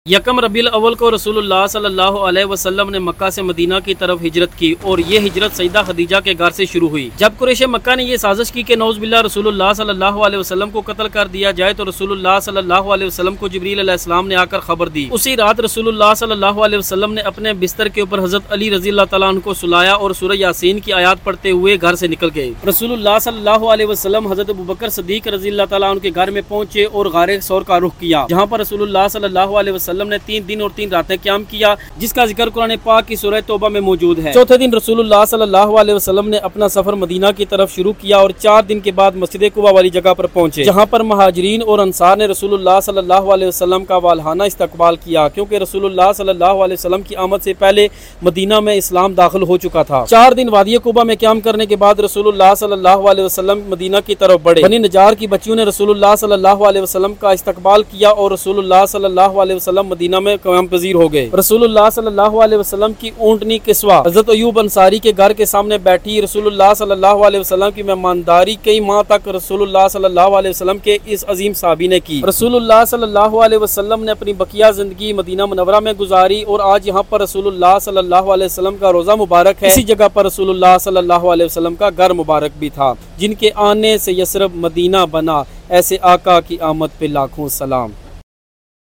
यकम रबीउल अव्वल को रसूलुल्लाह सल्लल्लाहु अलैहि वसल्लम ने मक्का से मदीना की तरफ हिजरत की और ये हिजरत सईदा खदीजा के घर से शुरू हुई। जब कुरैश मक्का ने ये साजिश की कि नौज़ुबिल्लाह रसूलुल्लाह सल्लल्लाहु अलैहि वसल्लम को कत्ल कर दिया जाए तो रसूलुल्लाह सल्लल्लाहु अलैहि वसल्लम को जिब्रील अलैहिस्सलाम ने आकर खबर दी। उसी रात रसूलुल्लाह सल्लल्लाहु अलैहि वसल्लम ने अपने बिस्तर के ऊपर हजरत अली रज़ियल्लाहु तआला अन्हु को सुलाया और सूरह यासीन की आयत पढ़ते हुए घर से निकल गए। रसूलुल्लाह सल्लल्लाहु अलैहि वसल्लम हजरत अबू बकर सिद्दीक रज़ियल्लाहु तआला अन्हु के घर में पहुंचे और गारे सौर का रुख किया, जहाँ पर रसूलुल्लाह सल्लल्लाहु अलैहि वसल्लम ने 3 दिन और 3 रातें क़याम किया, जिसका जिक्र कुरान पाक की सूरह तौबा में मौजूद है। चौथे दिन रसूलुल्लाह सल्लल्लाहु अलैहि वसल्लम ने अपना सफर मदीना की तरफ शुरू किया और 4 दिन के बाद मस्जिद कुबा वाली जगह पर पहुंचे, जहां पर महाजिरीन और अंसार ने रसूलुल्लाह सल्लल्लाहु अलैहि वसल्लम का वालहाना इस्तकबाल किया, क्योंकि रसूलुल्लाह सल्लल्लाहु अलैहि वसल्लम की आमद से पहले मदीना में इस्लाम दाखिल हो चुका था। 4 दिन वादी कुबा में क़याम करने के बाद रसूलुल्लाह सल्लल्लाहु अलैहि वसल्लम मदीना की तरफ बढ़े। बनी नजार की बच्चियों ने रसूलुल्लाह सल्लल्लाहु अलैहि वसल्लम का इस्तकबाल किया और रसूलुल्लाह सल्लल्लाहु अलैहि वसल्लम मदीना में क़याम पजीर हो गए। रसूलुल्लाह सल्लल्लाहु अलैहि वसल्लम की ऊँटनी किस्वा हज़रत अय्यूब अंसारी के घर के सामने बैठी। रसूलुल्लाह सल्लल्लाहु अलैहि वसल्लम की मेहमानदारी कई माह तक रसूलुल्लाह सल्लल्लाहु अलैहि वसल्लम के इस अजीम साहबी ने की। रसूलुल्लाह सल्लल्लाहु अलैहि वसल्लम ने अपनी बकिया जिंदगी मदीना मुनव्वरा में गुजारी और आज यहाँ पर रसूलुल्लाह सल्लल्लाहु अलैहि वसल्लम का रोज़ा मुबारक है। इसी जगह पर रसूलुल्लाह सल्लल्लाहु अलैहि वसल्लम का घर मुबारक भी था, जिनके आने से यसरब मदीना बना। ऐसे आका की आमद पे लाखों सलाम।